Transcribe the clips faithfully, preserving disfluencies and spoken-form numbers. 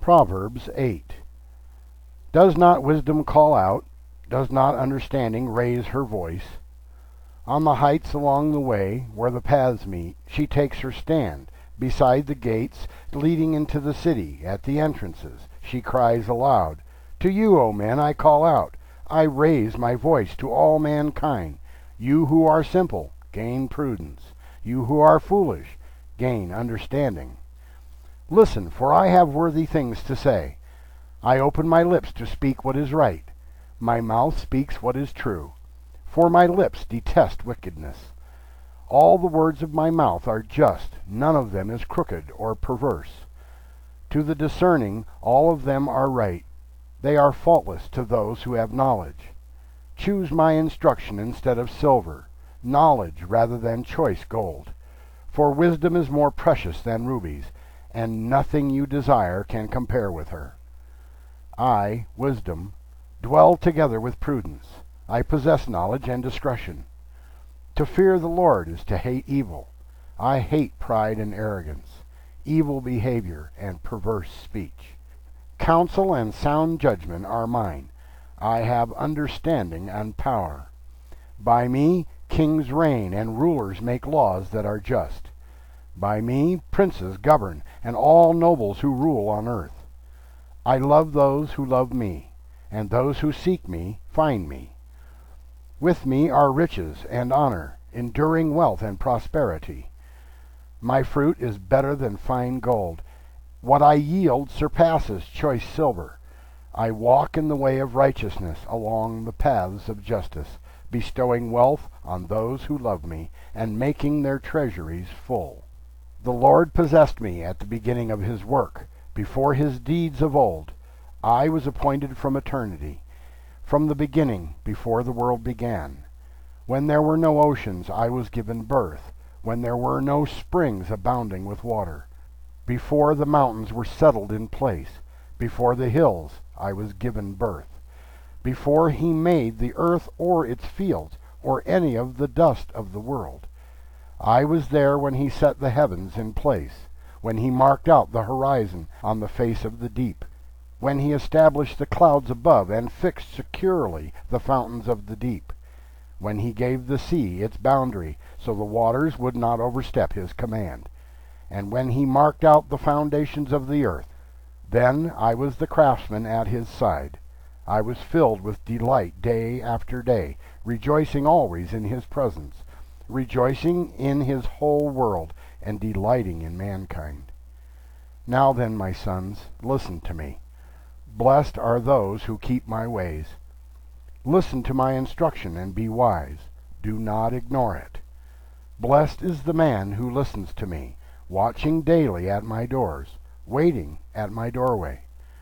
Proverbs eight. Does not wisdom call out? Does not understanding raise her voice? On the heights along the way, where the paths meet, she takes her stand. Beside the gates leading into the city, at the entrances, she cries aloud. To you, O men, I call out. I raise my voice to all mankind. You who are simple, gain prudence. You who are foolish, gain understanding. Listen, for I have worthy things to say. I open my lips to speak what is right. My mouth speaks what is true. For my lips detest wickedness. All the words of my mouth are just, none of them is crooked or perverse. To the discerning, all of them are right. They are faultless to those who have knowledge. Choose my instruction instead of silver, knowledge rather than choice gold. For wisdom is more precious than rubies, and nothing you desire can compare with her. I, wisdom, dwell together with prudence. I possess knowledge and discretion. To fear the Lord is to hate evil. I hate pride and arrogance, evil behavior and perverse speech. Counsel and sound judgment are mine. I have understanding and power. By me kings reign and rulers make laws that are just. By me princes govern and all nobles who rule on earth. I love those who love me, and those who seek me find me. With me are riches and honor, enduring wealth and prosperity. My fruit is better than fine gold. What I yield surpasses choice silver. I walk in the way of righteousness along the paths of justice, bestowing wealth on those who love me, and making their treasuries full. The Lord possessed me at the beginning of his work, before his deeds of old. I was appointed from eternity, from the beginning, before the world began. When there were no oceans, I was given birth, when there were no springs abounding with water. Before the mountains were settled in place, before the hills, I was given birth. Before he made the earth or its fields, or any of the dust of the world. I was there when he set the heavens in place, when he marked out the horizon on the face of the deep, when he established the clouds above and fixed securely the fountains of the deep, when he gave the sea its boundary so the waters would not overstep his command, and when he marked out the foundations of the earth. Then I was the craftsman at his side. I was filled with delight day after day, rejoicing always in his presence, rejoicing in his whole world, and delighting in mankind. Now then, my sons, listen to me. Blessed are those who keep my ways. Listen to my instruction and be wise. Do not ignore it. Blessed is the man who listens to me, watching daily at my doors, waiting at my doorway.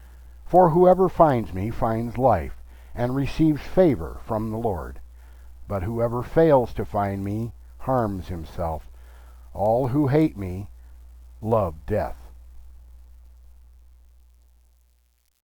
For whoever finds me finds life, and receives favor from the Lord. But whoever fails to find me harms himself. All who hate me love death.